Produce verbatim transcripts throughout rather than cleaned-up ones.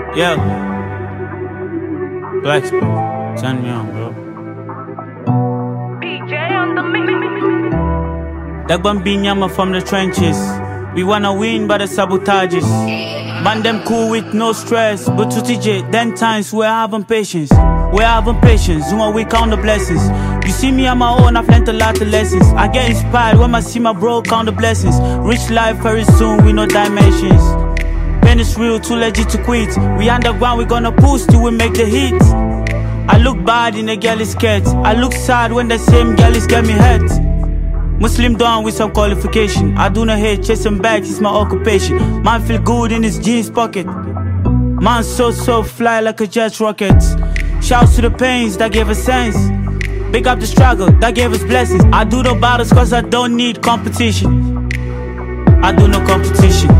Yeah. Blacksburg, turn me on, bro. P J on the mix. Dagbambinyama from the trenches. We wanna win by the sabotages. Man, them cool with no stress. But to T J, then times we're having patience. We're having patience, when we count the blessings. You see me on my own, I've learned a lot of lessons. I get inspired when I see my bro count the blessings. Rich life very soon, we know dimensions. Pain is real, too legit to quit. We underground, we gonna push till we make the hit. I look bad in a girl's skirt. I look sad when the same girl is get me hurt. Muslim down with some qualification. I do not hate chasing bags, it's my occupation. Man feel good in his jeans pocket. Man so so fly like a jet rocket. Shouts to the pains that gave us sense. Big up the struggle that gave us blessings. I do the battles cause I don't need competition. I do no competition.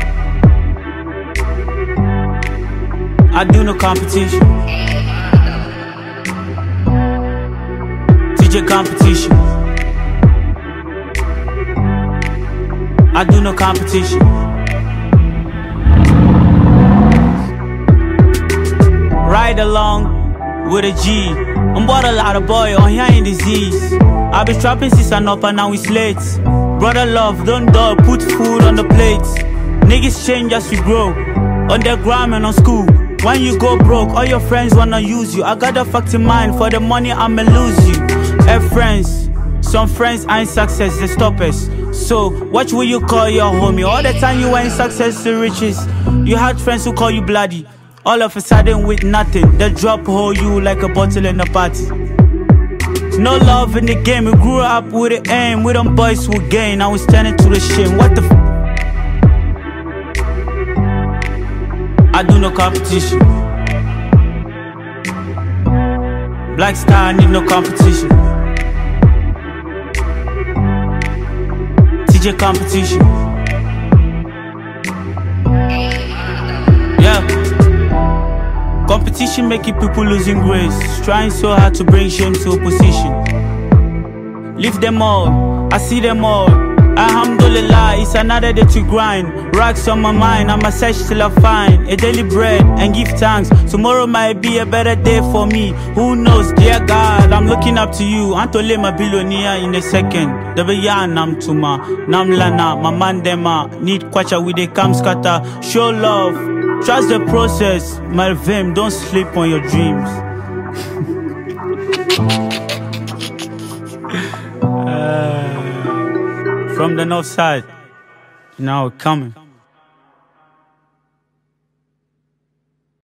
I do no competition. T J competition. I do no competition. Ride along with a G. I'm bought a lot of boy on here in disease. I been trapping since I'm up and now it's late. Brother love, don't dull, put food on the plate. Niggas change as we grow. On the gram and on school. When you go broke, all your friends wanna use you. I got a fact in mind, for the money I'ma lose you. Hey friends, some friends ain't success, they stop us. So, what will you call your homie? All the time you ain't success to riches. You had friends who call you bloody. All of a sudden with nothing, they drop hold you like a bottle in a party. No love in the game, we grew up with an aim. We them boys who gain, now we standing to the shame. What the f? I do no competition. Black Star need no competition. T J competition. Yeah. Competition making people losing grace. Trying so hard to bring shame to opposition. Leave them all, I see them all. Alhamdulillah, it's another day to grind. Racks on my mind, I'ma search till I find a daily bread and give thanks. Tomorrow might be a better day for me. Who knows, dear God, I'm looking up to you. Antole my billionaire in a second. The bayan nam tuma, nam lana, my man dema. Need kwacha with a cam scatter. Show love, trust the process. My vim, don't sleep on your dreams. uh, From the north side, now coming.